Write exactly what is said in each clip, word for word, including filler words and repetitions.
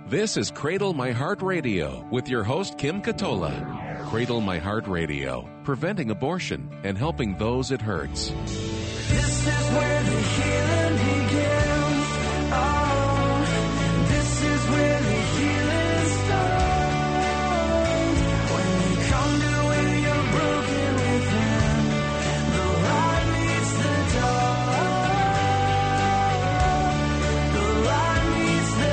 This is Cradle My Heart Radio with your host, Kim Katola. Cradle My Heart Radio, preventing abortion and helping those it hurts. This is where the healing begins. Oh, this is where the healing starts. When you come to where you're broken within, the light meets the dark. The light meets the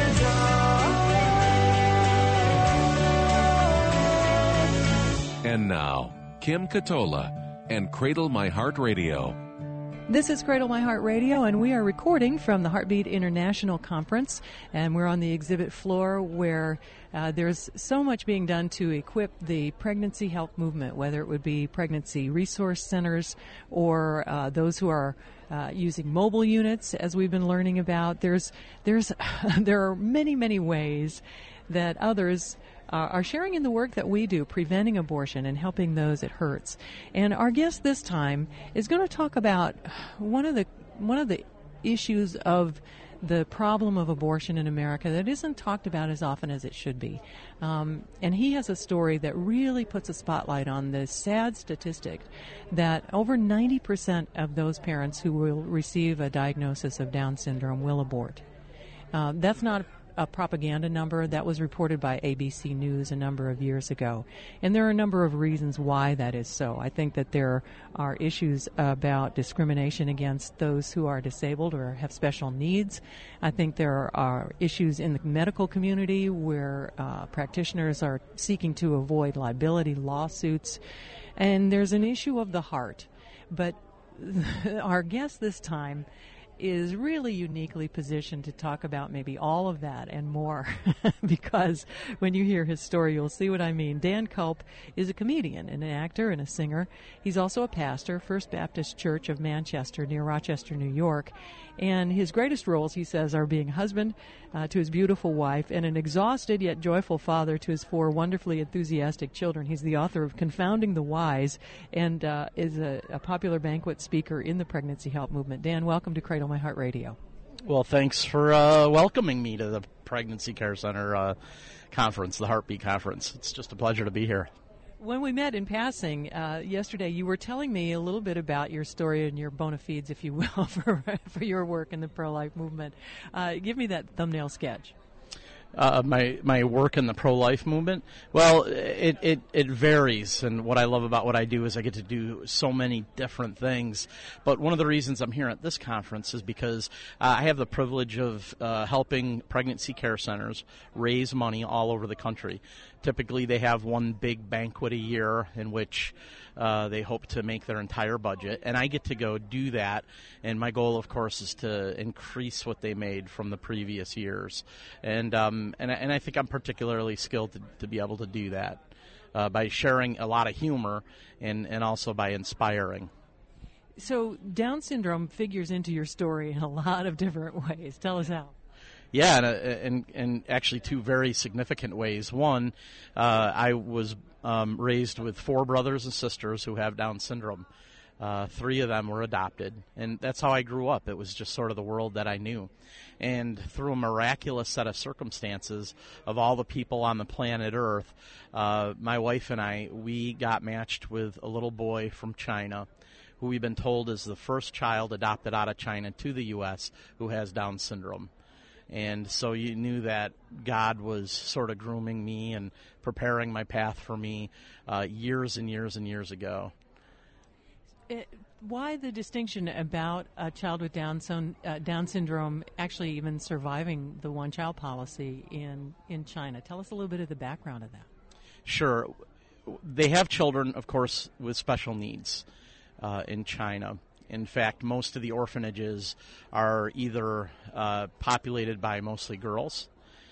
dark. And now, Kim Katola and Cradle My Heart Radio. This is Cradle My Heart Radio, and we are recording from the Heartbeat International Conference, and we're on the exhibit floor where uh, there's so much being done to equip the pregnancy health movement, whether it would be pregnancy resource centers or uh, those who are uh, using mobile units, as we've been learning about. There's, there's, there are many, many ways that others Uh, are sharing in the work that we do, preventing abortion and helping those it hurts. And our guest this time is going to talk about one of the one of the issues of the problem of abortion in America that isn't talked about as often as it should be. Um, and he has a story that really puts a spotlight on the sad statistic that over ninety percent of those parents who will receive a diagnosis of Down syndrome will abort. Uh, that's not a propaganda number. That was reported by A B C News a number of years ago. And there are a number of reasons why that is so. I think that there are issues about discrimination against those who are disabled or have special needs. I think there are issues in the medical community where uh, practitioners are seeking to avoid liability lawsuits. And there's an issue of the heart. But our guest this time is really uniquely positioned to talk about maybe all of that and more because when you hear his story, you'll see what I mean. Dan Culp is a comedian and an actor and a singer. He's also a pastor, First Baptist Church of Manchester near Rochester, New York. And his greatest roles, he says, are being husband uh, to his beautiful wife and an exhausted yet joyful father to his four wonderfully enthusiastic children. He's the author of Confounding the Wise and uh, is a, a popular banquet speaker in the pregnancy help movement. Dan, welcome to Cradle My Heart Radio. Well, thanks for uh, welcoming me to the Pregnancy Care Center uh, conference, the Heartbeat Conference. It's just a pleasure to be here. When we met in passing uh, yesterday, you were telling me a little bit about your story and your bona fides, if you will, for, for your work in the pro-life movement. Uh, give me that thumbnail sketch. Uh, my my work in the pro-life movement? Well, it, it, it varies, and what I love about what I do is I get to do so many different things. But one of the reasons I'm here at this conference is because uh, I have the privilege of uh, helping pregnancy care centers raise money all over the country. Typically, they have one big banquet a year in which uh, they hope to make their entire budget, and I get to go do that. And my goal, of course, is to increase what they made from the previous years. And um, and, I, and I think I'm particularly skilled to, to be able to do that uh, by sharing a lot of humor and, and also by inspiring. So Down syndrome figures into your story in a lot of different ways. Tell us how. Yeah, and, uh, and and actually two very significant ways. One, uh, I was um, raised with four brothers and sisters who have Down syndrome. Uh, three of them were adopted, and that's how I grew up. It was just sort of the world that I knew. And through a miraculous set of circumstances of all the people on the planet Earth, uh, my wife and I, we got matched with a little boy from China who we've been told is the first child adopted out of China to the U S who has Down syndrome. And so you knew that God was sort of grooming me and preparing my path for me uh, years and years and years ago. It, why the distinction about a child with Down, son, uh, Down syndrome actually even surviving the one-child policy in, in China? Tell us a little bit of the background of that. Sure. They have children, of course, with special needs uh, in China. In fact, most of the orphanages are either uh, populated by mostly girls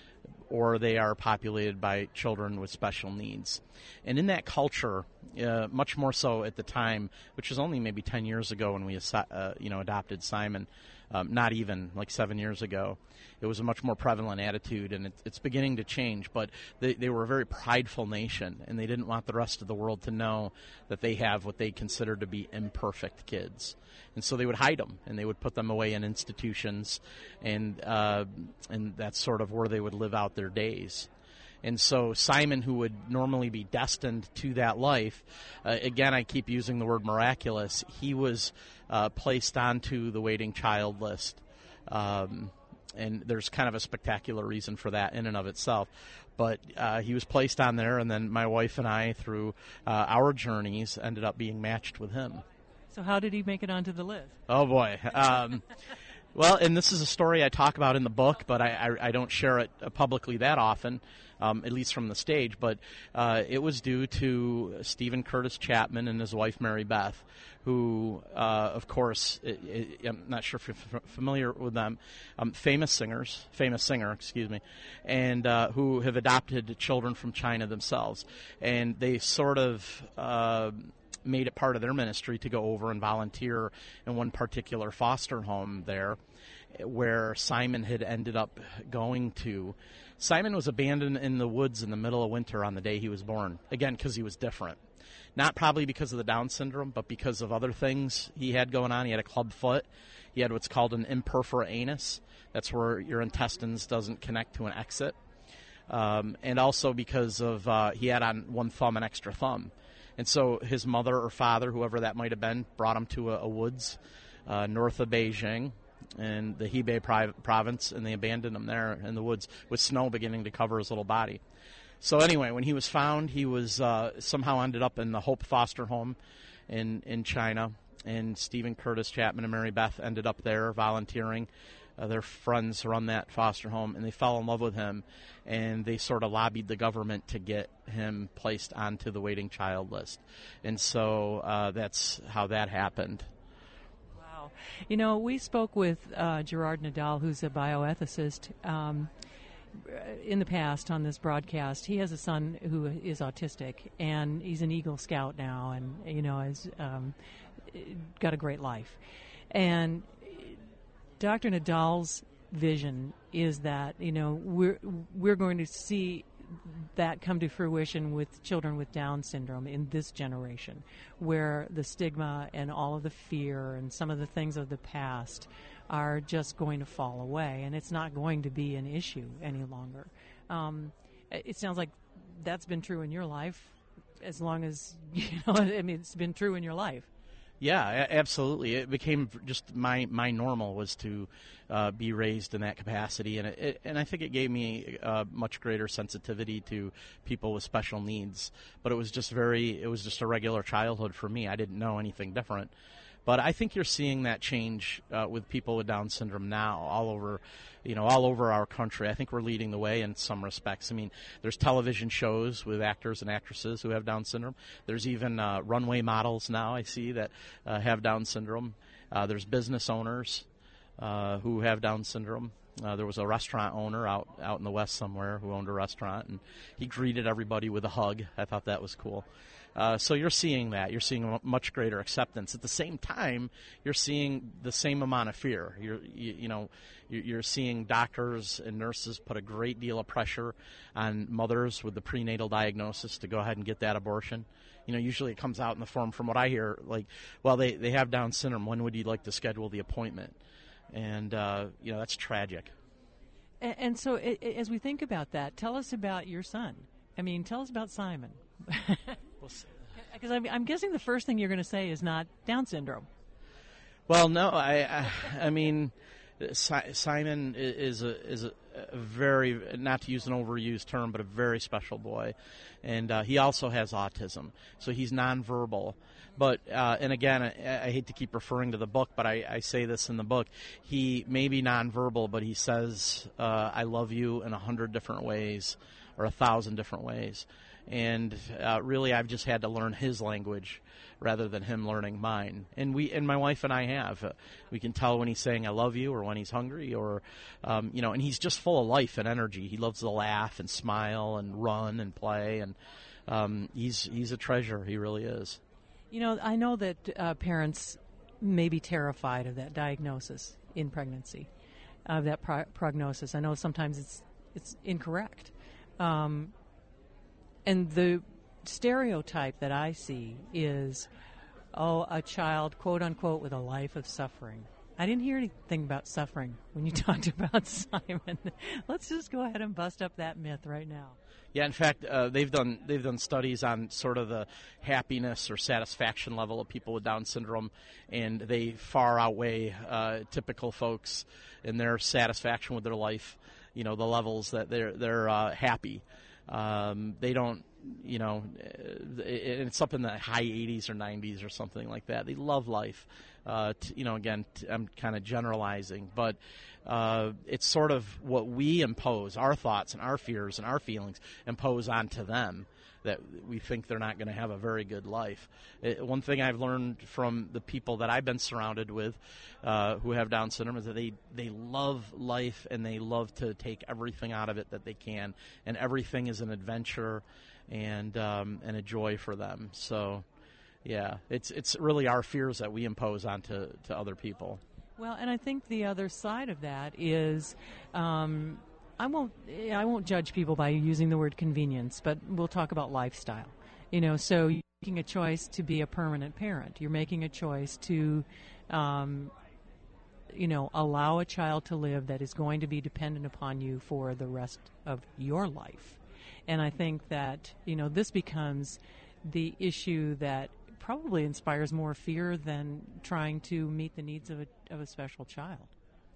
or they are populated by children with special needs. And in that culture, uh, much more so at the time, which was only maybe ten years ago when we uh, you know, adopted Simon, Um, not even like seven years ago. It was a much more prevalent attitude, and it, it's beginning to change. But they, they were a very prideful nation, and they didn't want the rest of the world to know that they have what they considered to be imperfect kids. And so they would hide them, and they would put them away in institutions, and uh, and that's sort of where they would live out their days. And so Simon, who would normally be destined to that life, uh, again, I keep using the word miraculous, he was uh, placed onto the waiting child list. Um, and there's kind of a spectacular reason for that in and of itself. But uh, he was placed on there, and then my wife and I, through uh, our journeys, ended up being matched with him. So how did he make it onto the list? Oh, boy. Um, well, and this is a story I talk about in the book, but I, I, I don't share it publicly that often. Um, at least from the stage, but uh, it was due to Stephen Curtis Chapman and his wife Mary Beth, who, uh, of course, it, it, I'm not sure if you're f- familiar with them, um, famous singers, famous singer, excuse me, and uh, who have adopted children from China themselves, and they sort of uh, made it part of their ministry to go over and volunteer in one particular foster home there, where Simon had ended up going to. Simon was abandoned in the woods in the middle of winter on the day he was born, again, because he was different. Not probably because of the Down syndrome, but because of other things he had going on. He had a club foot. He had what's called an imperfora anus. That's where your intestines doesn't connect to an exit. Um, and also because of uh, he had on one thumb an extra thumb. And so his mother or father, whoever that might have been, brought him to a, a woods uh, north of Beijing in the Hebei province, and they abandoned him there in the woods with snow beginning to cover his little body. So anyway, when he was found, he was uh, somehow ended up in the Hope Foster Home in, in China, and Stephen Curtis Chapman and Mary Beth ended up there volunteering. Uh, their friends run that foster home, and they fell in love with him, and they sort of lobbied the government to get him placed onto the waiting child list. And so uh, that's how that happened. You know, we spoke with uh, Gerard Nadal, who's a bioethicist, um, in the past on this broadcast. He has a son who is autistic, and he's an Eagle Scout now, and, you know, has um, got a great life. And Doctor Nadal's vision is that, you know, we're we're going to see that come to fruition with children with Down syndrome in this generation, where the stigma and all of the fear and some of the things of the past are just going to fall away, and it's not going to be an issue any longer. Um, it sounds like that's been true in your life as long as, you know, I mean, it's been true in your life. Yeah, a- absolutely. It became just my, my normal was to uh, be raised in that capacity, and it, it, and I think it gave me uh, much greater sensitivity to people with special needs. But it was just very, it was just a regular childhood for me. I didn't know anything different. But I think you're seeing that change uh, with people with Down syndrome now all over, you know, all over our country. I think we're leading the way in some respects. I mean, there's television shows with actors and actresses who have Down syndrome. There's even uh, runway models now I see that uh, have Down syndrome. Uh, there's business owners uh, who have Down syndrome. Uh, there was a restaurant owner out, out in the West somewhere who owned a restaurant, and he greeted everybody with a hug. I thought that was cool. Uh, so you're seeing that. You're seeing a much greater acceptance. At the same time, you're seeing the same amount of fear. You're, you, you know, you're seeing doctors and nurses put a great deal of pressure on mothers with the prenatal diagnosis to go ahead and get that abortion. You know, usually it comes out in the form, from what I hear, like, well, they, they have Down syndrome. When would you like to schedule the appointment? And, uh, you know, that's tragic. And, and so it, it, as we think about that, tell us about your son. I mean, tell us about Simon. Because I'm, I'm guessing the first thing you're going to say is not Down syndrome. Well, no, I, I, I mean, si- Simon is a is a, a very, not to use an overused term, but a very special boy, and uh, he also has autism, so he's nonverbal. But uh, and again, I, I hate to keep referring to the book, but I, I say this in the book. He may be nonverbal, but he says, uh, "I love you" in a hundred different ways, or a thousand different ways. And uh, really, I've just had to learn his language rather than him learning mine. And we, and my wife and I have. Uh, we can tell when he's saying "I love you" or when he's hungry, or um, you know. And he's just full of life and energy. He loves to laugh and smile and run and play. And um, he's he's a treasure. He really is. You know, I know that uh, parents may be terrified of that diagnosis. in pregnancy, of that pro- prognosis. I know sometimes it's it's incorrect. Um, and the stereotype that I see is, oh, a child, quote unquote, with a life of suffering. I didn't hear anything about suffering when you talked about Simon. Let's just go ahead and bust up that myth right now. Yeah, in fact, uh, they've done they've done studies on sort of the happiness or satisfaction level of people with Down syndrome, and they far outweigh uh, typical folks in their satisfaction with their life. You know, the levels that they're they're uh, happy. Um, they don't. You know, it's up in the high eighties or nineties or something like that. They love life. Uh, t- you know, again, t- I'm kind of generalizing, but uh, it's sort of what we impose, our thoughts and our fears and our feelings impose onto them, that we think they're not going to have a very good life. It, one thing I've learned from the people that I've been surrounded with uh, who have Down syndrome is that they, they love life and they love to take everything out of it that they can, and everything is an adventure and um, and a joy for them. So, yeah, it's it's really our fears that we impose onto to other people. Well, and I think the other side of that is, um, I won't I won't judge people by using the word convenience, but we'll talk about lifestyle. You know, so you're making a choice to be a permanent parent. You're making a choice to, um, you know, allow a child to live that is going to be dependent upon you for the rest of your life. And I think that, you know, this becomes the issue that probably inspires more fear than trying to meet the needs of a, of a special child.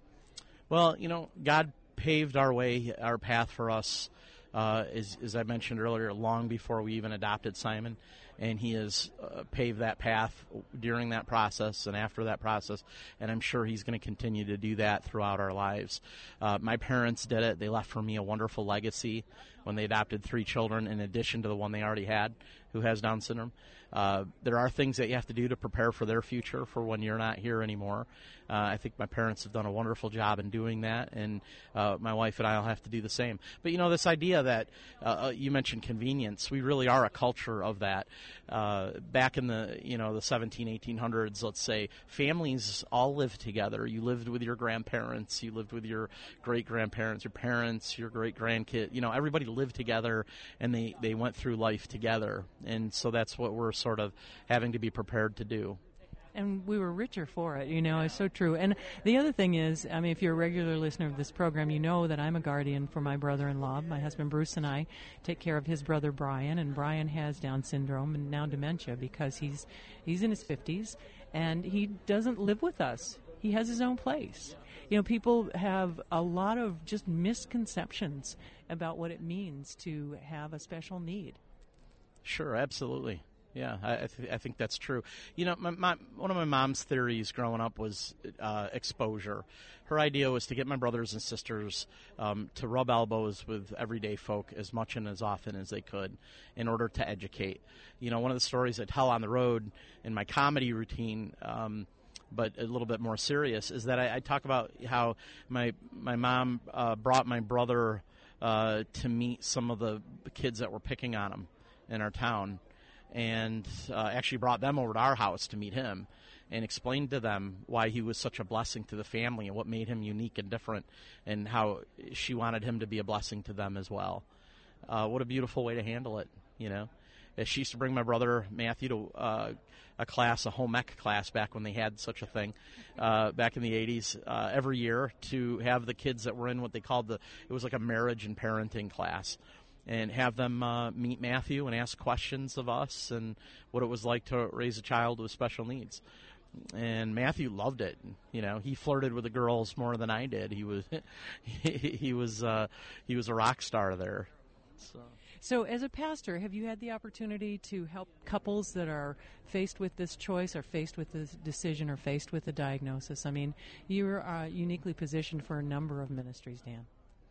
Well, you know, God paved our way, our path for us, uh, as, as I mentioned earlier, long before we even adopted Simon. And he has uh, paved that path during that process and after that process, and I'm sure he's going to continue to do that throughout our lives. Uh, my parents did it. They left for me a wonderful legacy when they adopted three children in addition to the one they already had who has Down syndrome. Uh, there are things that you have to do to prepare for their future for when you're not here anymore. Uh, I think my parents have done a wonderful job in doing that, and uh, my wife and I will have to do the same. But, you know, this idea that uh, you mentioned convenience, we really are a culture of that. Uh, back in the, you know, the seventeen, eighteen hundreds, let's say, families all lived together. You lived with your grandparents, you lived with your great-grandparents, your parents, your great-grandkid. You know, everybody lived together, and they, they went through life together. And so that's what we're sort of having to be prepared to do. And we were richer for it, you know, it's so true. And the other thing is, I mean, if you're a regular listener of this program, you know that I'm a guardian for my brother-in-law. My husband Bruce and I take care of his brother Brian, and Brian has Down syndrome and now dementia because he's he's in his fifties, and he doesn't live with us. He has his own place. You know, people have a lot of just misconceptions about what it means to have a special need. Sure, absolutely. Yeah, I, th- I think that's true. You know, my, my, one of my mom's theories growing up was uh, exposure. Her idea was to get my brothers and sisters um, to rub elbows with everyday folk as much and as often as they could in order to educate. You know, one of the stories I tell on the road in my comedy routine, um, but a little bit more serious, is that I, I talk about how my my mom uh, brought my brother uh, to meet some of the kids that were picking on him in our town, and uh, actually brought them over to our house to meet him and explained to them why he was such a blessing to the family and what made him unique and different, and how she wanted him to be a blessing to them as well. Uh, what a beautiful way to handle it, you know. She used to bring my brother Matthew to uh, a class, a home ec class, back when they had such a thing, uh, back in the eighties, uh, every year, to have the kids that were in what they called the, it was like a marriage and parenting class, and have them uh, meet Matthew and ask questions of us and what it was like to raise a child with special needs. And Matthew loved it. You know, he flirted with the girls more than I did. He was, he, he was, uh, he was a rock star there. So. So as a pastor, have you had the opportunity to help couples that are faced with this choice or faced with this decision or faced with the diagnosis? I mean, you're uh, uniquely positioned for a number of ministries, Dan.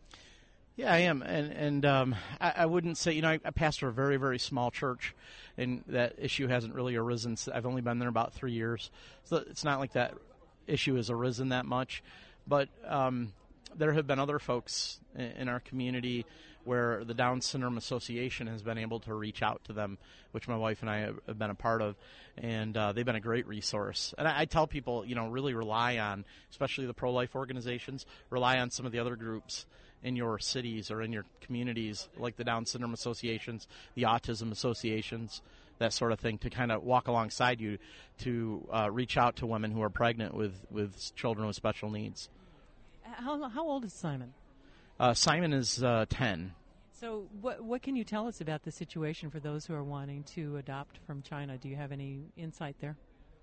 Yeah, I am, and and um, I, I wouldn't say, you know, I, I pastor a very, very small church, and that issue hasn't really arisen. I've only been there about three years, so it's not like that issue has arisen that much. But um, there have been other folks in, in our community where the Down Syndrome Association has been able to reach out to them, which my wife and I have, have been a part of, and uh, they've been a great resource. And I, I tell people, you know, really rely on, especially the pro-life organizations, rely on some of the other groups in your cities or in your communities, like the Down Syndrome Associations, the Autism Associations, that sort of thing, to kind of walk alongside you to uh, reach out to women who are pregnant with, with children with special needs. How, how old is Simon? Uh, Simon is uh, ten. So what what can you tell us about the situation for those who are wanting to adopt from China? Do you have any insight there?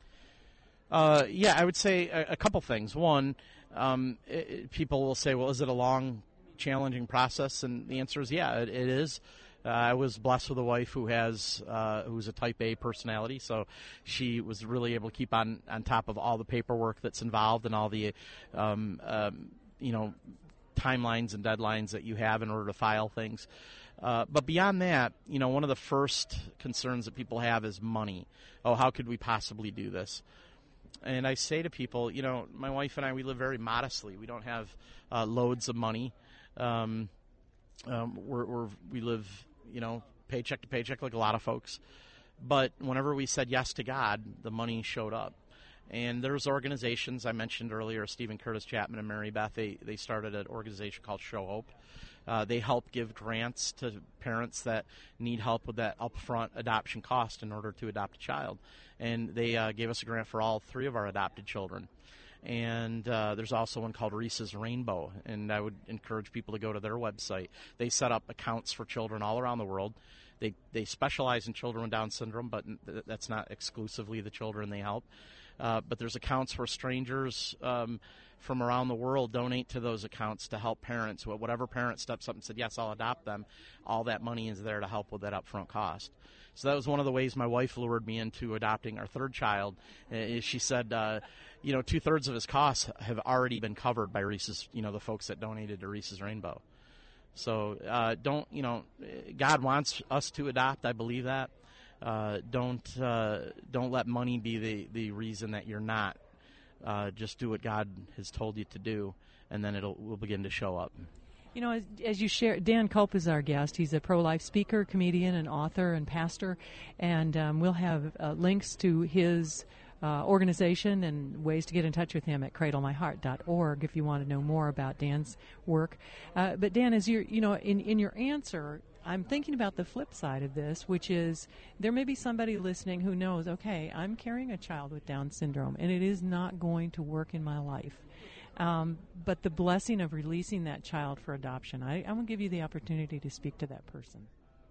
Uh, yeah, I would say a, a couple things. One, um, it, it, people will say, well, is it a long, challenging process? And the answer is, yeah, it, it is. Uh, I was blessed with a wife who has uh, who's a type A personality, so she was really able to keep on, on top of all the paperwork that's involved and all the, um, um, you know, timelines and deadlines that you have in order to file things. Uh, but beyond that, you know, one of the first concerns that people have is money. Oh, how could we possibly do this? And I say to people, you know, my wife and I, we live very modestly. We don't have uh, loads of money. Um, um, we're, we're, we live, you know, paycheck to paycheck like a lot of folks. But whenever we said yes to God, the money showed up. And there's organizations I mentioned earlier, Stephen Curtis Chapman and Mary Beth, they, they started an organization called Show Hope. Uh, they help give grants to parents that need help with that upfront adoption cost in order to adopt a child. And they uh, gave us a grant for all three of our adopted children. And uh, there's also one called Reese's Rainbow, and I would encourage people to go to their website. They set up accounts for children all around the world. They they specialize in children with Down syndrome, but th- that's not exclusively the children they help. Uh, but there's accounts where strangers um, from around the world donate to those accounts to help parents. Whatever parent steps up and said, yes, I'll adopt them, all that money is there to help with that upfront cost. So that was one of the ways my wife lured me into adopting our third child. Uh, she said, uh, you know, two-thirds of his costs have already been covered by Reese's, you know, the folks that donated to Reese's Rainbow. So uh, don't, you know, God wants us to adopt. I believe that. Uh, don't uh, don't let money be the, the reason that you're not. Uh, just do what God has told you to do, and then it'll will begin to show up. You know, as, as you share, Dan Culp is our guest. He's a pro-life speaker, comedian, and author and pastor, and um, we'll have uh, links to his uh, organization and ways to get in touch with him at cradle my heart dot org if you want to know more about Dan's work. Uh, but Dan, as you're, you know, in, in your answer, I'm thinking about the flip side of this, which is there may be somebody listening who knows, okay, I'm carrying a child with Down syndrome, and it is not going to work in my life. Um, but the blessing of releasing that child for adoption, I, I'm going to give you the opportunity to speak to that person.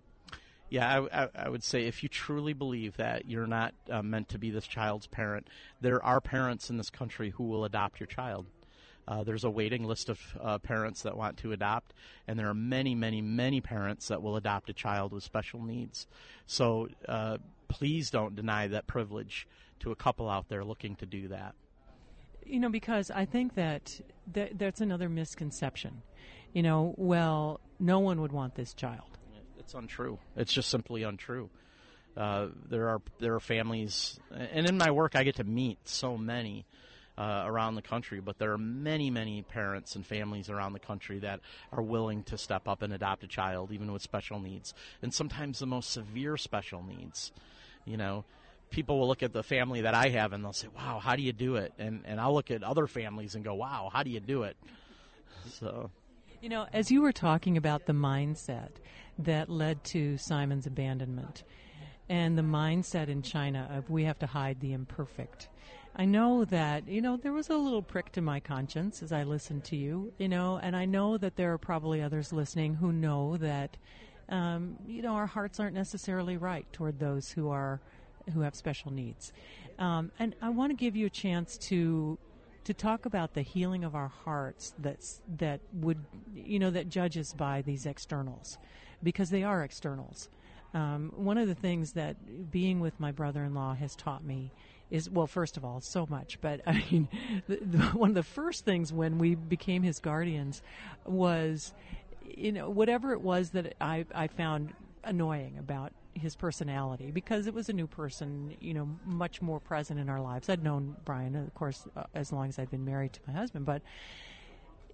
Yeah, I, I, I would say if you truly believe that you're not uh, meant to be this child's parent, there are parents in this country who will adopt your child. Uh, there's a waiting list of uh, parents that want to adopt, and there are many, many, many parents that will adopt a child with special needs. So uh, please don't deny that privilege to a couple out there looking to do that. You know, because I think that th- that's another misconception. You know, well, no one would want this child. It's untrue. It's just simply untrue. Uh, there are there are families, and in my work I get to meet so many uh, around the country, but there are many, many parents and families around the country that are willing to step up and adopt a child, even with special needs, and sometimes the most severe special needs. You know, people will look at the family that I have and they'll say, wow, how do you do it? And and I'll look at other families and go, wow, how do you do it? So, you know, as you were talking about the mindset that led to Simon's abandonment and the mindset in China of we have to hide the imperfect, I know that, you know, there was a little prick to my conscience as I listened to you, you know, and I know that there are probably others listening who know that, um, you know, our hearts aren't necessarily right toward those who are who have special needs. Um, and I want to give you a chance to to talk about the healing of our hearts that's, that would, you know, that judges by these externals, because they are externals. Um, one of the things that being with my brother-in-law has taught me is, well, first of all, so much, but I mean, the, the, one of the first things when we became his guardians was, you know, whatever it was that I, I found annoying about his personality, because it was a new person, you know, much more present in our lives. I'd known Brian, of course, uh, as long as I'd been married to my husband, but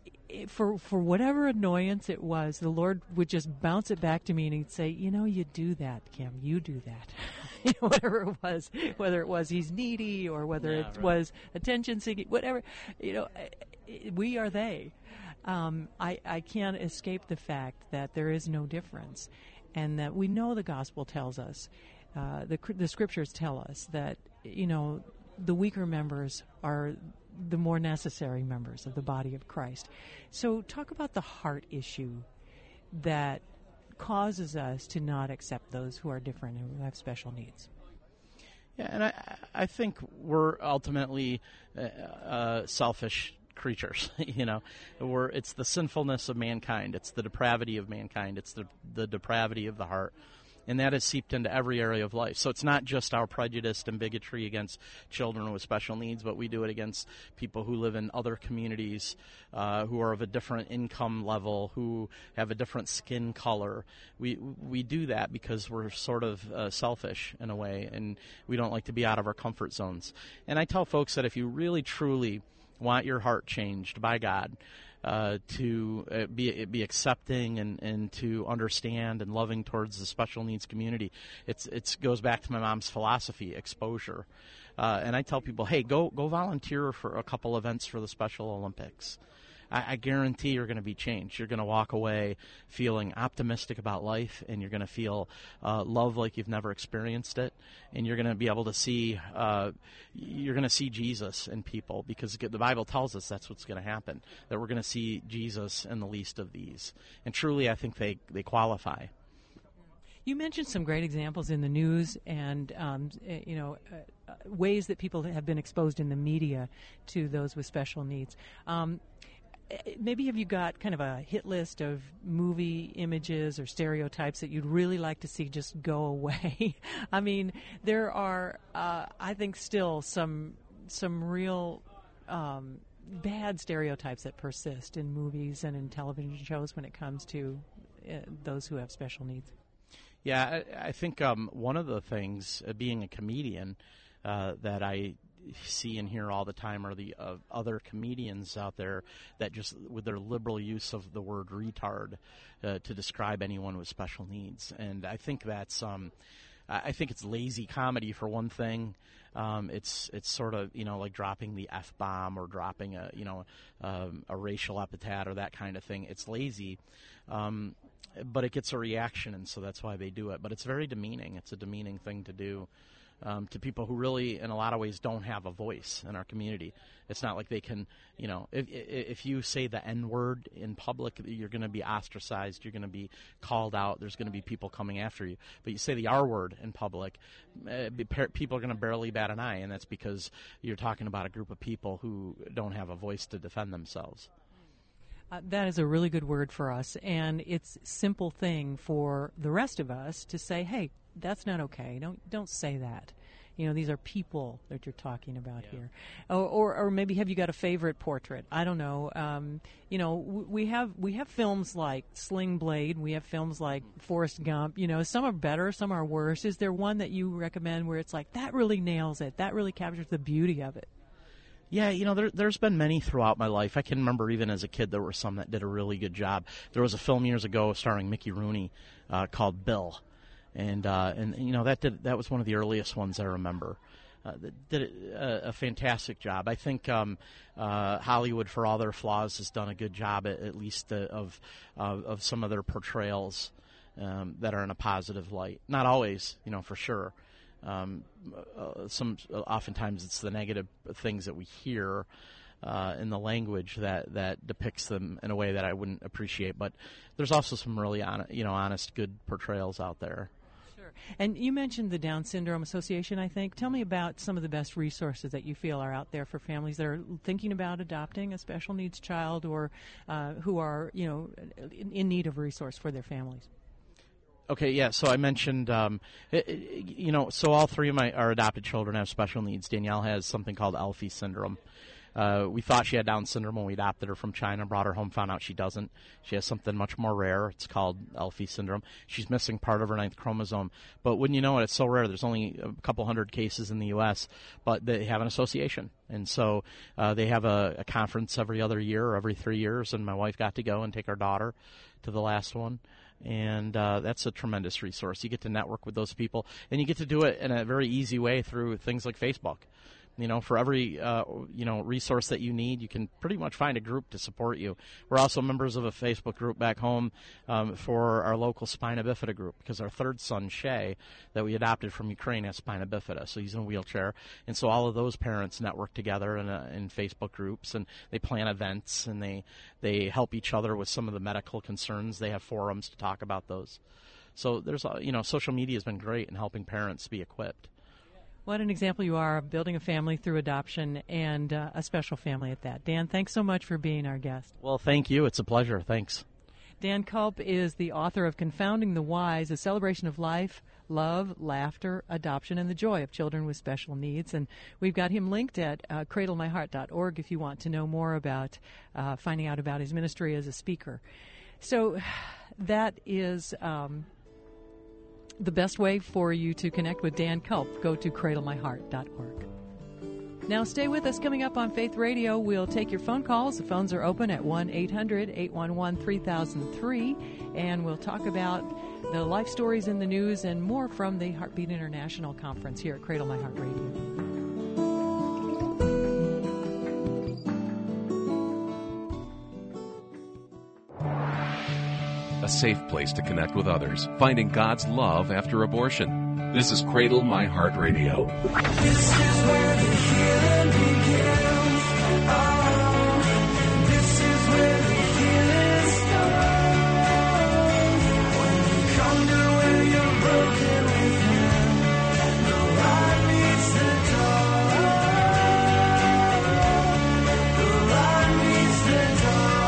it, for for whatever annoyance it was, the Lord would just bounce it back to me, and He'd say, "You know, you do that, Kim. You do that." You know, whatever it was, whether it was he's needy or whether Yeah, it right. was attention seeking, whatever. You know, we are they. Um, I I can't escape the fact that there is no difference, and that we know the gospel tells us, uh, the the scriptures tell us that, you know, the weaker members are the more necessary members of the body of Christ. So talk about the heart issue that causes us to not accept those who are different and who have special needs. Yeah, and I, I think we're ultimately uh, uh, selfish creatures. You know, we're it's the sinfulness of mankind. It's the depravity of mankind. It's the the depravity of the heart. And that is seeped into every area of life. So it's not just our prejudice and bigotry against children with special needs, but we do it against people who live in other communities, uh, who are of a different income level, who have a different skin color. We we do that because we're sort of uh, selfish in a way, and we don't like to be out of our comfort zones. And I tell folks that if you really, truly want your heart changed by God, Uh, to uh, be be accepting and, and to understand and loving towards the special needs community. It's it's goes back to my mom's philosophy, exposure. Uh, and I tell people, hey, go go volunteer for a couple events for the Special Olympics. I, I guarantee you're going to be changed. You're going to walk away feeling optimistic about life, and you're going to feel uh, love like you've never experienced it, and you're going to be able to see uh, you're going to see Jesus in people, because the Bible tells us that's what's going to happen, that we're going to see Jesus in the least of these. And truly, I think they, they qualify. You mentioned some great examples in the news and, um, you know, uh, ways that people have been exposed in the media to those with special needs. Um, maybe have you got kind of a hit list of movie images or stereotypes that you'd really like to see just go away? I mean, there are, uh, I think, still some some real um, bad stereotypes that persist in movies and in television shows when it comes to uh, those who have special needs. Yeah, I, I think um, one of the things, uh, being a comedian, uh, that I see and hear all the time are the uh, other comedians out there that just, with their liberal use of the word retard, uh, to describe anyone with special needs. And I think that's, um, I think it's lazy comedy for one thing. Um, it's it's sort of, you know, like dropping the F-bomb or dropping a, you know, um, a racial epithet or that kind of thing. It's lazy, um, but it gets a reaction, and so that's why they do it. But it's very demeaning. It's a demeaning thing to do. Um, to people who really, in a lot of ways, don't have a voice in our community. It's not like they can, you know, if if you say the N-word in public, you're going to be ostracized, you're going to be called out, there's going to be people coming after you. But you say the R-word in public, uh, people are going to barely bat an eye, and that's because you're talking about a group of people who don't have a voice to defend themselves. Uh, that is a really good word for us, and it's a simple thing for the rest of us to say, hey, that's not okay. Don't don't say that. You know, these are people that you're talking about Yeah. here. Or, or or maybe have you got a favorite portrait? I don't know. Um, you know, w- we have we have films like Sling Blade. We have films like Forrest Gump. You know, some are better, some are worse. Is there one that you recommend where it's like, that really nails it? That really captures the beauty of it? Yeah, you know, there, there's been many throughout my life. I can remember even as a kid there were some that did a really good job. There was a film years ago starring Mickey Rooney uh, called Bill. And, uh, and you know, that did that was one of the earliest ones I remember. Uh, that did a, a fantastic job. I think um, uh, Hollywood, for all their flaws, has done a good job at, at least uh, of uh, of some of their portrayals um, that are in a positive light. Not always, you know, for sure. Um, uh, some oftentimes it's the negative things that we hear uh, in the language that, that depicts them in a way that I wouldn't appreciate. But there's also some really on, you know honest, good portrayals out there. Sure. And you mentioned the Down Syndrome Association, I think. Tell me about some of the best resources that you feel are out there for families that are thinking about adopting a special needs child, or uh, who are, you know, in, in need of a resource for their families. Okay, yeah, so I mentioned, um, it, it, you know, so all three of my our adopted children have special needs. Danielle has something called Alfie syndrome. Uh, we thought she had Down syndrome when we adopted her from China, brought her home, found out she doesn't. She has something much more rare. It's called Elfie syndrome. She's missing part of her ninth chromosome. But wouldn't you know it, it's so rare. There's only a couple hundred cases in the U S, but they have an association. And so uh, they have a, a conference every other year or every three years, and my wife got to go and take our daughter to the last one. And uh, that's a tremendous resource. You get to network with those people, and you get to do it in a very easy way through things like Facebook. You know, for every, uh, you know, resource that you need, you can pretty much find a group to support you. We're also members of a Facebook group back home um, for our local spina bifida group, because our third son, Shay, that we adopted from Ukraine, has spina bifida, so he's in a wheelchair. And so all of those parents network together in, a, in Facebook groups, and they plan events, and they, they help each other with some of the medical concerns. They have forums to talk about those. So there's, a, you know, social media has been great in helping parents be equipped. What an example you are of building a family through adoption, and uh, a special family at that. Dan, thanks so much for being our guest. Well, thank you. It's a pleasure. Thanks. Dan Culp is the author of Confounding the Wise, a celebration of life, love, laughter, adoption, and the joy of children with special needs. And we've got him linked at uh, cradle my heart dot org if you want to know more about uh, finding out about his ministry as a speaker. So that is... Um, the best way for you to connect with Dan Culp. Go to cradle my heart dot org. Now stay with us. Coming up on Faith Radio, we'll take your phone calls. The phones are open at one eight hundred eight one one three thousand three, and we'll talk about the life stories in the news and more from the Heartbeat International Conference here at Cradle My Heart Radio. A safe place to connect with others, finding God's love after abortion. This is Cradle My Heart Radio. This is where the healing begins. Oh, this is where the healing starts. When you come to where you're broken within, the light meets the dark. The light meets the dark.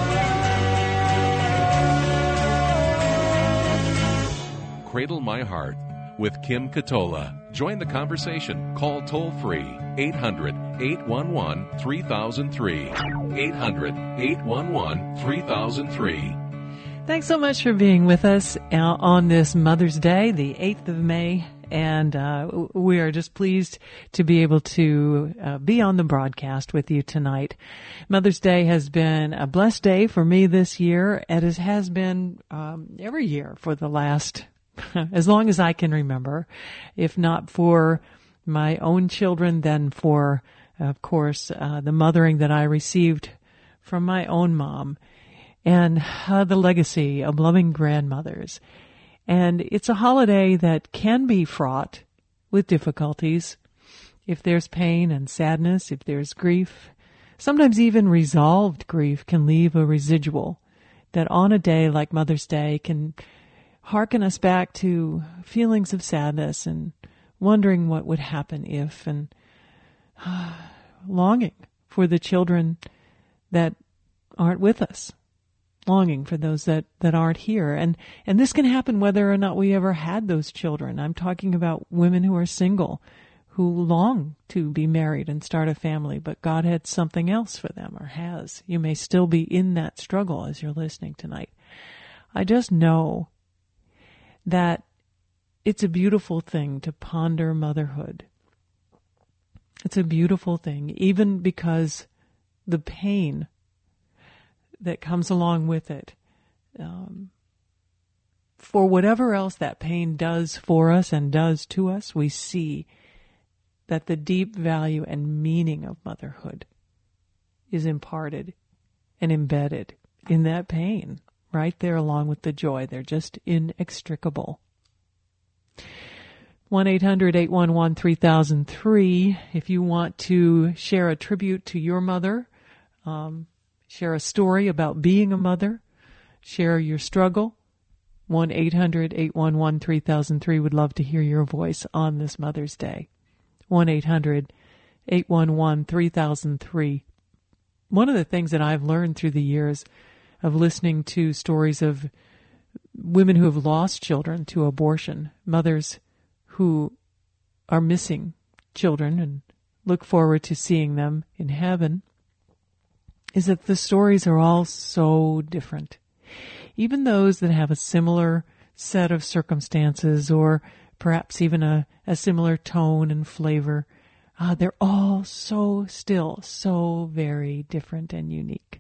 Cradle My Heart with Kim Katola. Join the conversation. Call toll-free eight hundred eight one one three thousand three. eight hundred eight one one three thousand three. Thanks so much for being with us uh, on this Mother's Day, the eighth of May. And uh, we are just pleased to be able to uh, be on the broadcast with you tonight. Mother's Day has been a blessed day for me this year, as it has been um, every year for the last as long as I can remember. If not for my own children, then for, of course, uh, the mothering that I received from my own mom, and uh, the legacy of loving grandmothers. And it's a holiday that can be fraught with difficulties. If there's pain and sadness, if there's grief, sometimes even resolved grief can leave a residual that on a day like Mother's Day can hearken us back to feelings of sadness and wondering what would happen if, and uh, longing for the children that aren't with us, longing for those that, that aren't here. And, and this can happen whether or not we ever had those children. I'm talking about women who are single, who long to be married and start a family, but God had something else for them, or has. You may still be in that struggle as you're listening tonight. I just know that it's a beautiful thing to ponder motherhood. It's a beautiful thing, even because the pain that comes along with it, um, for whatever else that pain does for us and does to us, we see that the deep value and meaning of motherhood is imparted and embedded in that pain. Right there along with the joy. They're just inextricable. one eight hundred eight one one three thousand three if you want to share a tribute to your mother, um, share a story about being a mother, share your struggle. one eight hundred eight one one three thousand three would love to hear your voice on this Mother's Day. one eight hundred eight one one three thousand three. One of the things that I've learned through the years of listening to stories of women who have lost children to abortion, mothers who are missing children and look forward to seeing them in heaven is that the stories are all so different. Even those that have a similar set of circumstances or perhaps even a, a similar tone and flavor, uh, they're all so still so very different and unique.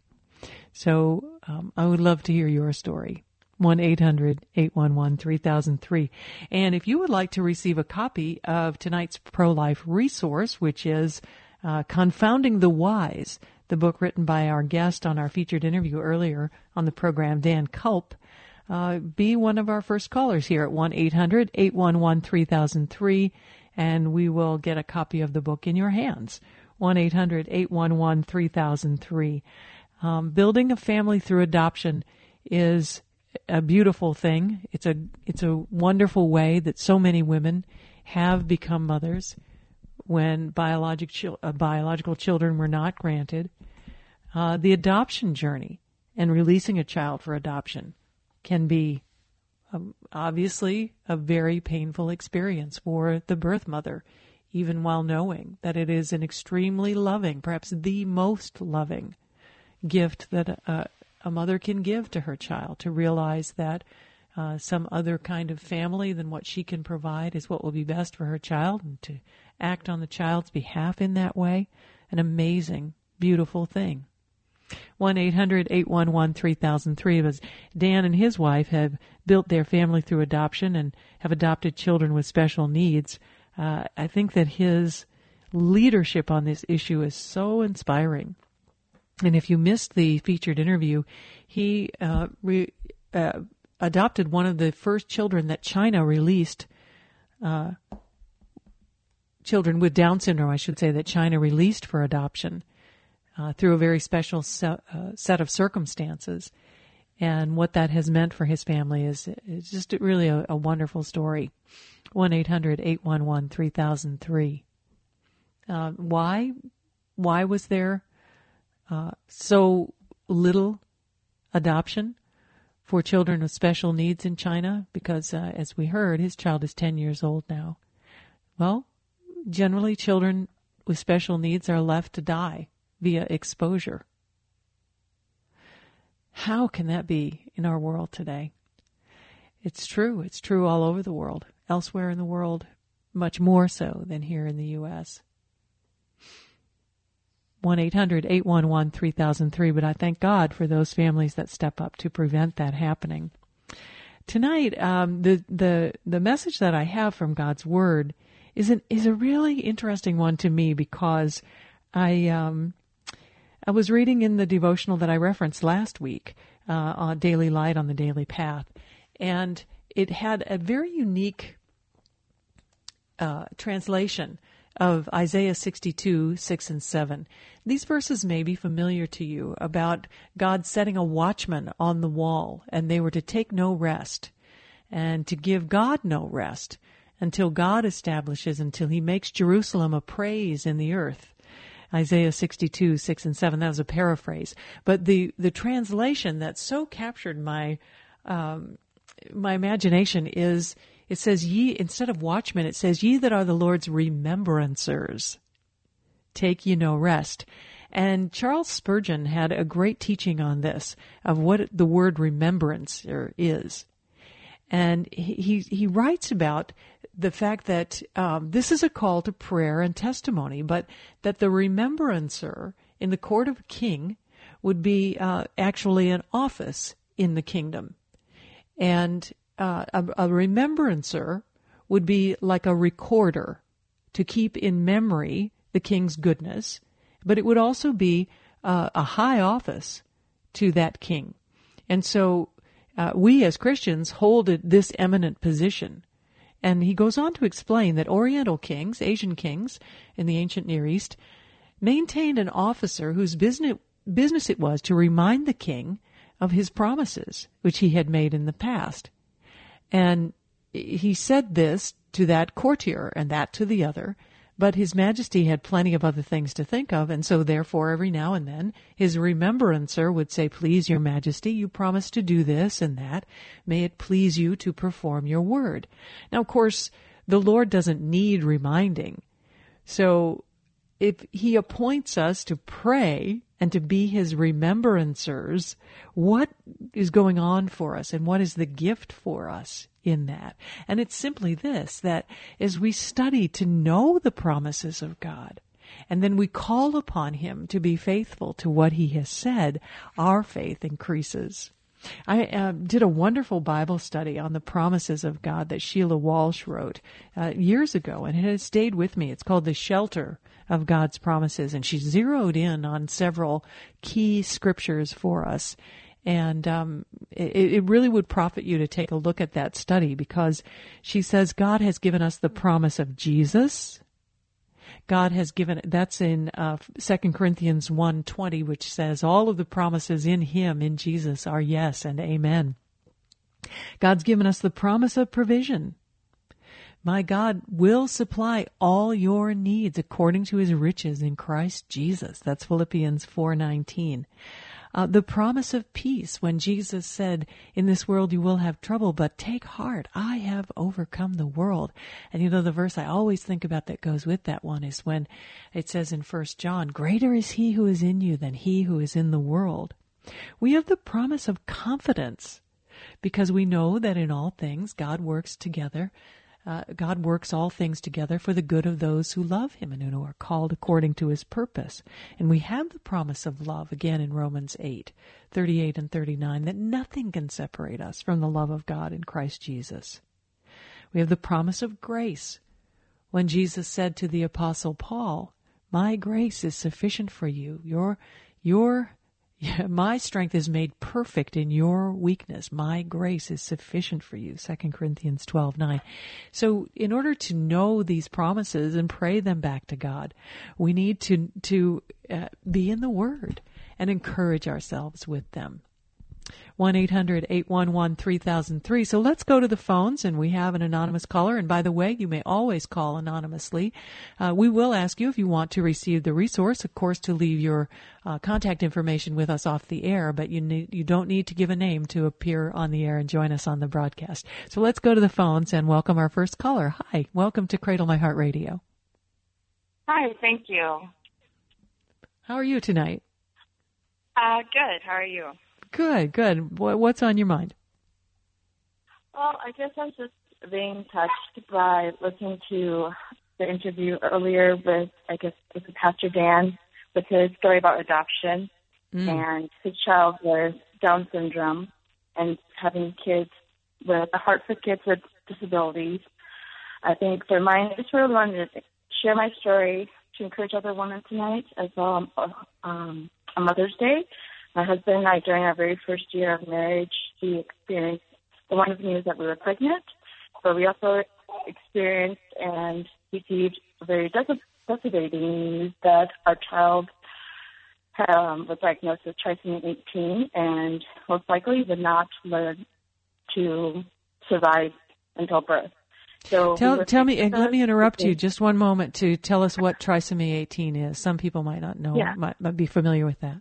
So um, I would love to hear your story. one eight hundred eight one one three thousand three. And if you would like to receive a copy of tonight's pro-life resource, which is uh, Confounding the Wise, the book written by our guest on our featured interview earlier on the program, Dan Culp, uh, be one of our first callers here at one eight hundred eight one one three thousand three, and we will get a copy of the book in your hands. one eight hundred eight one one three thousand three. Um, building a family through adoption is a beautiful thing. It's a it's a wonderful way that so many women have become mothers when biologic chil- uh, biological children were not granted. Uh, the adoption journey and releasing a child for adoption can be um, obviously a very painful experience for the birth mother, even while knowing that it is an extremely loving, perhaps the most loving gift that a, a mother can give to her child, to realize that uh, some other kind of family than what she can provide is what will be best for her child, and to act on the child's behalf in that way. An amazing, beautiful thing. one eight hundred eight one one three thousand three. Was Dan and his wife have built their family through adoption and have adopted children with special needs. Uh, I think that his leadership on this issue is so inspiring. And if you missed the featured interview, he uh, re, uh, adopted one of the first children that China released, uh, children with Down syndrome, I should say, that China released for adoption uh, through a very special se- uh, set of circumstances. And what that has meant for his family is, is just really a, a wonderful story. one eight hundred eight one one three thousand three. Uh, why? Why was there Uh, so little adoption for children with special needs in China? Because, uh, as we heard, his child is ten years old now. Well, generally children with special needs are left to die via exposure. How can that be in our world today? It's true. It's true all over the world. Elsewhere in the world, much more so than here in the U S one eight hundred eight one one three thousand three, but I thank God for those families that step up to prevent that happening. Tonight, um, the the the message that I have from God's Word is an, is a really interesting one to me, because I um, I was reading in the devotional that I referenced last week uh, on Daily Light on the Daily Path, and it had a very unique uh, translation of Isaiah sixty-two, six and seven. These verses may be familiar to you, about God setting a watchman on the wall, and they were to take no rest, and to give God no rest, until God establishes, until he makes Jerusalem a praise in the earth. Isaiah sixty-two, six and seven, that was a paraphrase. But the, the translation that so captured my, um, my imagination is, it says, ye, instead of watchmen, it says, ye that are the Lord's remembrancers, take ye no rest. And Charles Spurgeon had a great teaching on this, of what the word remembrancer is. And he, he writes about the fact that um, this is a call to prayer and testimony, but that the remembrancer in the court of a king would be uh, actually an office in the kingdom. And Uh, a, a remembrancer would be like a recorder to keep in memory the king's goodness, but it would also be uh, a high office to that king. And so uh, we as Christians hold this eminent position. And he goes on to explain that Oriental kings, Asian kings in the ancient Near East, maintained an officer whose business, business it was to remind the king of his promises, which he had made in the past. And he said this to that courtier and that to the other, but His Majesty had plenty of other things to think of, and so therefore every now and then his remembrancer would say, please, Your Majesty, you promised to do this and that. May it please you to perform your word. Now, of course, the Lord doesn't need reminding. So if he appoints us to pray and to be his remembrancers, what is going on for us and what is the gift for us in that? And it's simply this, that as we study to know the promises of God, and then we call upon him to be faithful to what he has said, our faith increases. I uh, did a wonderful Bible study on the promises of God that Sheila Walsh wrote uh, years ago, and it has stayed with me. It's called The Shelter of God's Promises, and she zeroed in on several key scriptures for us. And um, it, it really would profit you to take a look at that study, because she says God has given us the promise of Jesus. God has given, that's in uh, Second Corinthians one twenty, which says all of the promises in him, in Jesus, are yes and amen. God's given us the promise of provision. My God will supply all your needs according to his riches in Christ Jesus. That's Philippians four nineteen. Uh, the promise of peace, when Jesus said, in this world you will have trouble, but take heart, I have overcome the world. And you know, the verse I always think about that goes with that one is when it says in First John, greater is he who is in you than he who is in the world. We have the promise of confidence, because we know that in all things God works together. Uh, God works all things together for the good of those who love him and who are called according to his purpose. And we have the promise of love, again in Romans eight, thirty-eight and thirty-nine, that nothing can separate us from the love of God in Christ Jesus. We have the promise of grace, when Jesus said to the Apostle Paul, my grace is sufficient for you. Your, your, my strength is made perfect in your weakness. My grace is sufficient for you. Second Corinthians twelve nine. So in order to know these promises and pray them back to God, we need to, to uh, be in the Word and encourage ourselves with them. one eight hundred eight one one three thousand three. So let's go to the phones, and we have an anonymous caller. And by the way, you may always call anonymously. Uh, we will ask you if you want to receive the resource, of course, to leave your uh, contact information with us off the air, but you need, you don't need to give a name to appear on the air and join us on the broadcast. So let's go to the phones and welcome our first caller. Hi, welcome to Cradle My Heart Radio. Hi, thank you. How are you tonight? Uh, good. How are you? Good, good. What's on your mind? Well, I guess I was just being touched by listening to the interview earlier with, I guess, with Pastor Dan, with his story about adoption mm. and his child with Down syndrome and having kids with a heart for kids with disabilities. I think for mine, I just really wanted to share my story to encourage other women tonight as well um, on Mother's Day. My husband and I, during our very first year of marriage, we experienced the wonderful news that we were pregnant, but we also experienced and received very devastating news that our child um, was diagnosed with trisomy eighteen and most likely would not learn to survive until birth. So tell we tell me, and let me interrupt you just one moment to tell us what trisomy eighteen is. Some people might not know, yeah. might, might be familiar with that.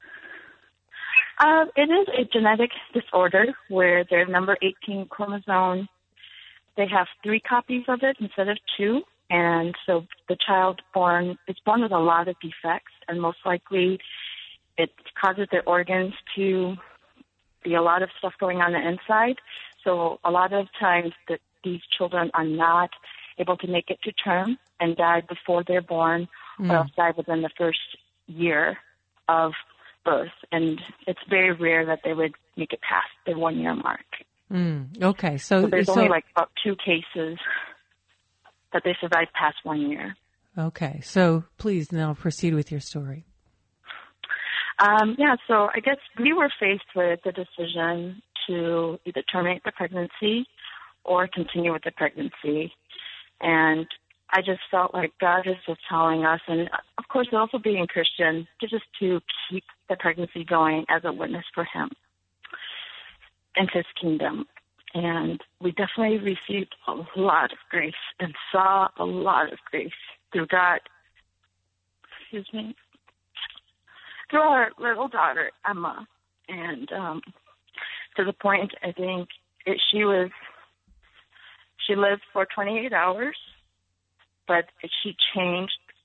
Uh, it is a genetic disorder where their number eighteen chromosome, they have three copies of it instead of two. And so the child born is born with a lot of defects, and most likely it causes their organs to be a lot of stuff going on the inside. So a lot of times that these children are not able to make it to term and die before they're born mm. or else die within the first year of birth, and it's very rare that they would make it past the one-year mark. Mm, okay, so, so there's so, only like about two cases that they survive past one year. Okay, so please now proceed with your story. Um, yeah, so I guess we were faced with the decision to either terminate the pregnancy or continue with the pregnancy, and I just felt like God is just telling us, and of course also being Christian, to just to keep the pregnancy going as a witness for him and his kingdom. And we definitely received a lot of grace and saw a lot of grace through God, excuse me, through our little daughter, Emma. And um, to the point, I think it, she was, she lived for twenty-eight hours. But she changed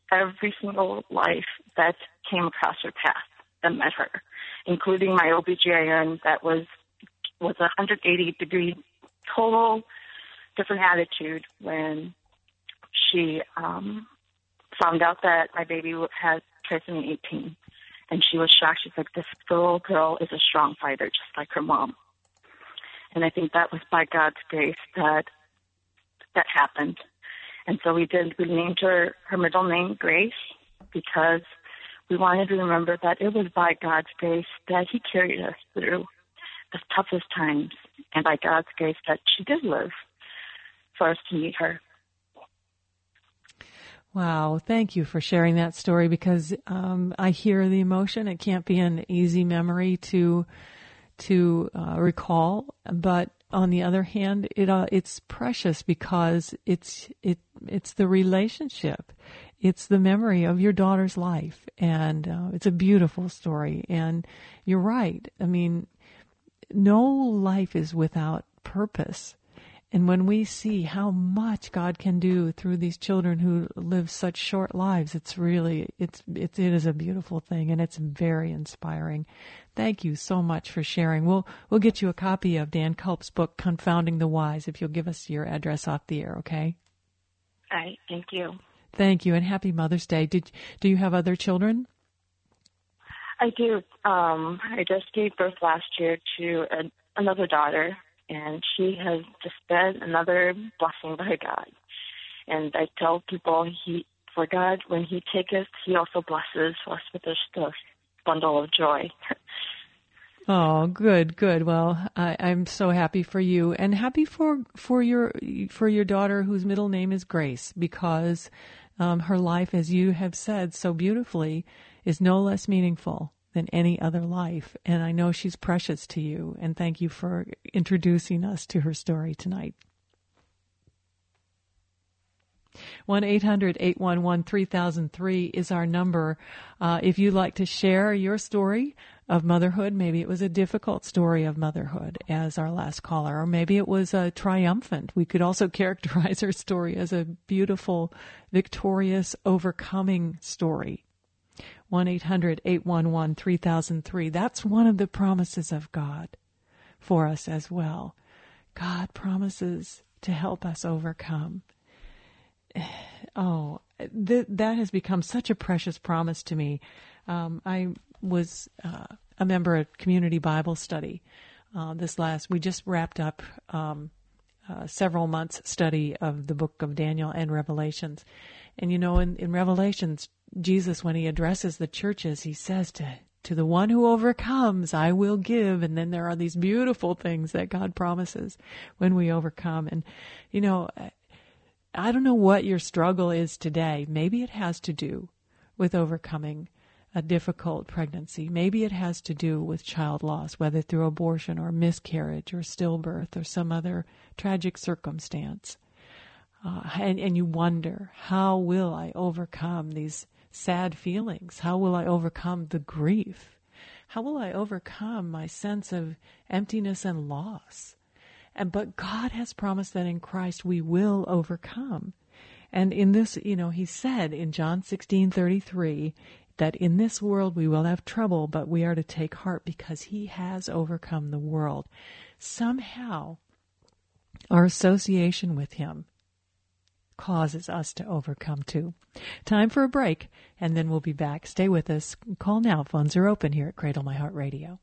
every single life that came across her path that met her, including my O B G Y N that was was a one hundred eighty degree total different attitude when she um, found out that my baby had trisomy eighteen. And she was shocked. She's like, this little girl is a strong fighter, just like her mom. And I think that was by God's grace that that happened. And so we did, we named her, her middle name Grace, because we wanted to remember that it was by God's grace that he carried us through the toughest times, and by God's grace that she did live for us to meet her. Wow, thank you for sharing that story, because um, I hear the emotion. It can't be an easy memory to to uh, recall, but on the other hand, it uh, it's precious because it's it it's the relationship, it's the memory of your daughter's life, and uh, it's a beautiful story. And you're right. I mean, no life is without purpose. And when we see how much God can do through these children who live such short lives, it's really, it's, it, it is a beautiful thing, and it's very inspiring. Thank you so much for sharing. We'll, we'll get you a copy of Dan Culp's book, Confounding the Wise, if you'll give us your address off the air, okay? All right, thank you. Thank you, and happy Mother's Day. Did, do you have other children? I do. Um, I just gave birth last year to a, another daughter, and she has just been another blessing by God. And I tell people, he, for God, when he taketh, he also blesses us with this, this bundle of joy. Oh, good, good. Well, I, I'm so happy for you, and happy for for your for your daughter, whose middle name is Grace, because um, her life, as you have said so beautifully, is no less meaningful than any other life. And I know she's precious to you, and thank you for introducing us to her story tonight. one eight hundred eight one one three thousand three is our number. Uh, if you'd like to share your story of motherhood, maybe it was a difficult story of motherhood, as our last caller, or maybe it was a triumphant. We could also characterize her story as a beautiful, victorious, overcoming story. one eight hundred eight one one three thousand three. That's one of the promises of God for us as well. God promises to help us overcome. Oh, th- that has become such a precious promise to me. Um, I was uh, a member of Community Bible Study uh, this last, we just wrapped up um, uh, several months study of the book of Daniel and Revelations. And you know, in, in Revelations, Jesus, when he addresses the churches, he says to, to the one who overcomes, I will give. And then there are these beautiful things that God promises when we overcome. And, you know, I don't know what your struggle is today. Maybe it has to do with overcoming a difficult pregnancy. Maybe it has to do with child loss, whether through abortion or miscarriage or stillbirth or some other tragic circumstance. Uh, and, and you wonder, how will I overcome these sad feelings? How will I overcome the grief? How will I overcome my sense of emptiness and loss? And but God has promised that in Christ we will overcome. And in this, you know, he said in John sixteen thirty-three that in this world we will have trouble, but we are to take heart because he has overcome the world. Somehow, our association with him causes us to overcome too. Time for a break, and then we'll be back. Stay with us. Call now. Phones are open here at Cradle My Heart Radio.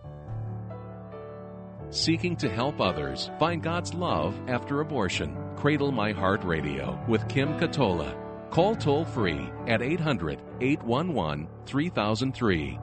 Seeking to help others find God's love after abortion. Cradle My Heart Radio with Kim Katola. Call toll free at eight hundred eight one one three thousand three.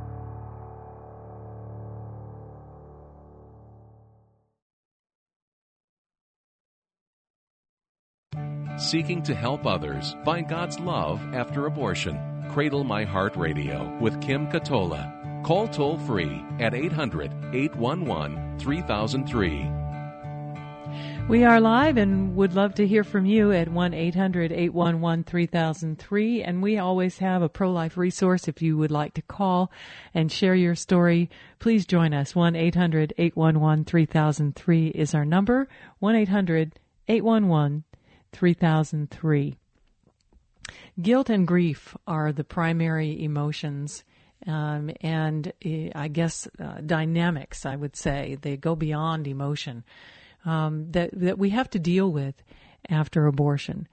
Seeking to help others find God's love after abortion. Cradle My Heart Radio with Kim Katola. Call toll free at eight hundred eight one one three thousand three. We are live and would love to hear from you at one eight hundred eight one one three thousand three. And we always have a pro-life resource if you would like to call and share your story. Please join us. one eight hundred eight one one three thousand three is our number. one eight hundred eight one one three thousand three. Guilt and grief are the primary emotions, um, and uh, I guess uh, dynamics, I would say. They go beyond emotion, um, that, that we have to deal with after abortion.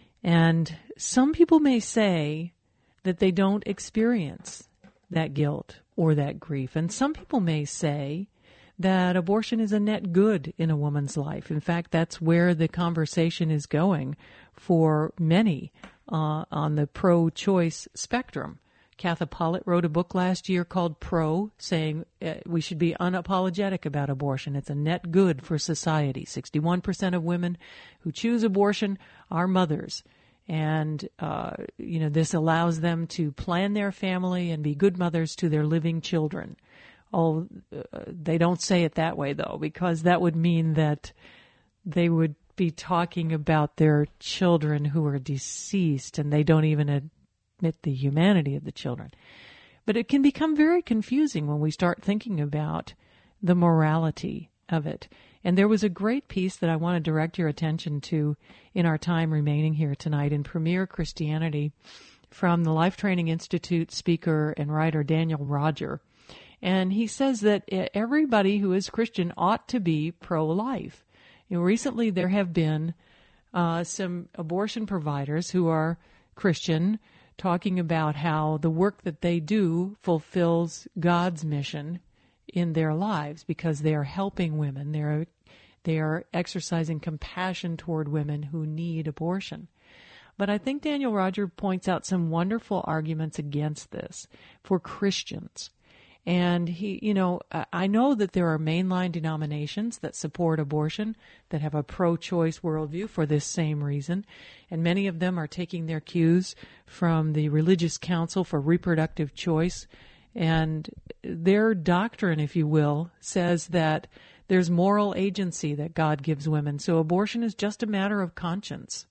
And some people may say that they don't experience that guilt or that grief. And some people may say that abortion is a net good in a woman's life. In fact, that's where the conversation is going for many uh, on the pro-choice spectrum. Katha Pollitt wrote a book last year called Pro, saying uh, we should be unapologetic about abortion. It's a net good for society. sixty-one percent of women who choose abortion are mothers. And, uh, you know, this allows them to plan their family and be good mothers to their living children. Oh, uh, they don't say it that way, though, because that would mean that they would be talking about their children who are deceased, and they don't even admit the humanity of the children. But it can become very confusing when we start thinking about the morality of it. And there was a great piece that I want to direct your attention to in our time remaining here tonight in Premier Christianity from the Life Training Institute speaker and writer Daniel Roger. And he says that everybody who is Christian ought to be pro-life. You know, recently there have been uh, some abortion providers who are Christian talking about how the work that they do fulfills God's mission in their lives because they are helping women. They are, they are exercising compassion toward women who need abortion. But I think Daniel Roger points out some wonderful arguments against this for Christians. And he, you know, I know that there are mainline denominations that support abortion, that have a pro-choice worldview for this same reason. And many of them are taking their cues from the Religious Council for Reproductive Choice. And their doctrine, if you will, says that there's moral agency that God gives women. So abortion is just a matter of conscience.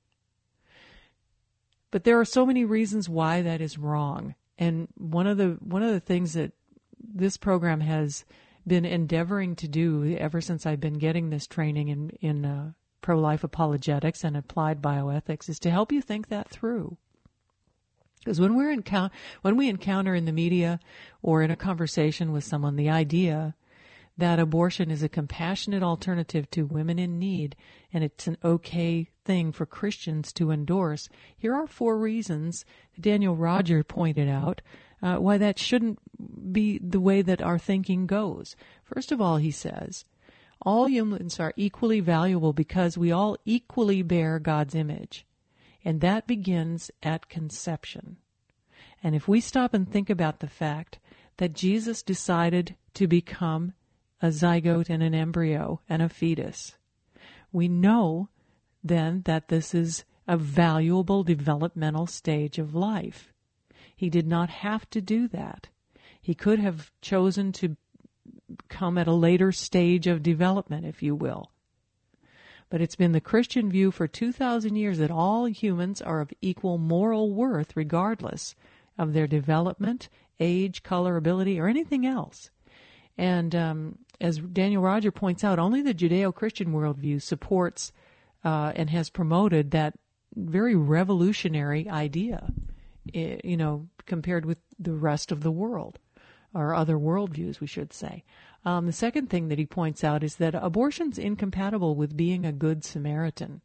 But there are so many reasons why that is wrong. And one of the one of the things that this program has been endeavoring to do ever since I've been getting this training in, in uh, pro-life apologetics and applied bioethics is to help you think that through. Because when we're encou- when we encounter in the media or in a conversation with someone the idea that abortion is a compassionate alternative to women in need and it's an okay thing for Christians to endorse, here are four reasons that Daniel Roger pointed out uh, why that shouldn't be the way that our thinking goes. First of all, he says, all humans are equally valuable because we all equally bear God's image. And that begins at conception. And if we stop and think about the fact that Jesus decided to become a zygote and an embryo and a fetus, we know then that this is a valuable developmental stage of life. He did not have to do that. He could have chosen to come at a later stage of development, if you will. But it's been the Christian view for two thousand years that all humans are of equal moral worth regardless of their development, age, color, ability, or anything else. And um, as Daniel Roger points out, only the Judeo-Christian worldview supports uh, and has promoted that very revolutionary idea, you know, compared with the rest of the world, or other worldviews, we should say. Um, the second thing that he points out is that abortion's incompatible with being a good Samaritan.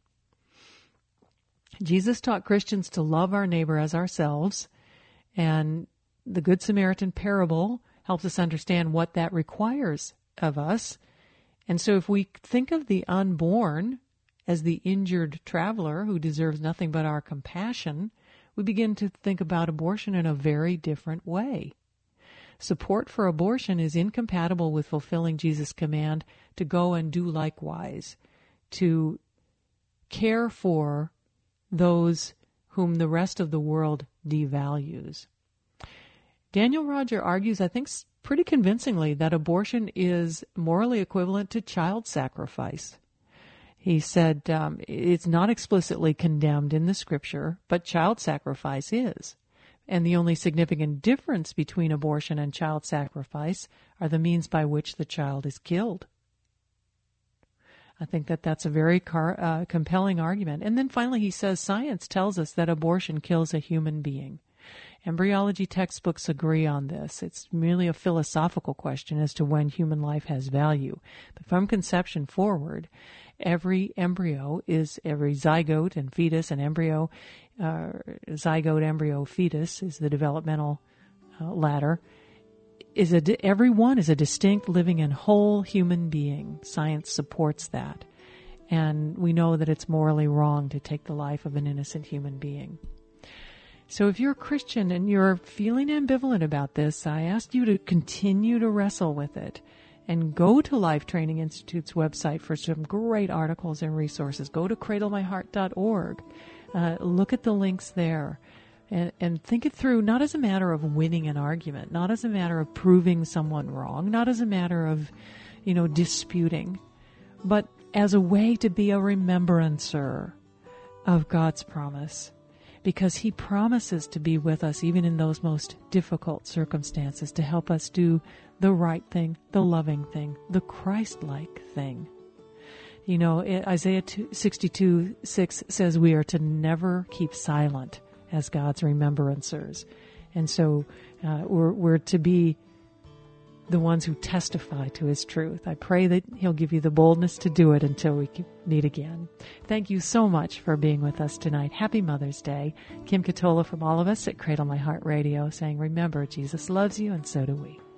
Jesus taught Christians to love our neighbor as ourselves, and the Good Samaritan parable helps us understand what that requires of us. And so if we think of the unborn as the injured traveler who deserves nothing but our compassion, we begin to think about abortion in a very different way. Support for abortion is incompatible with fulfilling Jesus' command to go and do likewise, to care for those whom the rest of the world devalues. Daniel Roger argues, I think pretty convincingly, that abortion is morally equivalent to child sacrifice. He said um, it's not explicitly condemned in the Scripture, but child sacrifice is. And the only significant difference between abortion and child sacrifice are the means by which the child is killed. I think that that's a very car, uh, compelling argument. And then finally he says science tells us that abortion kills a human being. Embryology textbooks agree on this. It's merely a philosophical question as to when human life has value. But from conception forward, every embryo is, every zygote and fetus and embryo, uh, zygote, embryo, fetus is the developmental uh, ladder, is a, every one is a distinct, living, and whole human being. Science supports that. And we know that it's morally wrong to take the life of an innocent human being. So if you're a Christian and you're feeling ambivalent about this, I ask you to continue to wrestle with it and go to Life Training Institute's website for some great articles and resources. Go to cradle my heart dot org. Uh, look at the links there. And, and think it through, not as a matter of winning an argument, not as a matter of proving someone wrong, not as a matter of, you know, disputing, but as a way to be a remembrancer of God's promise. Because he promises to be with us even in those most difficult circumstances, to help us do the right thing, the loving thing, the Christ-like thing. You know, Isaiah sixty-two six says we are to never keep silent as God's remembrancers. And so uh, we're, we're to be the ones who testify to his truth. I pray that he'll give you the boldness to do it until we meet again. Thank you so much for being with us tonight. Happy Mother's Day. Kim Katola from all of us at Cradle My Heart Radio saying, remember, Jesus loves you and so do we.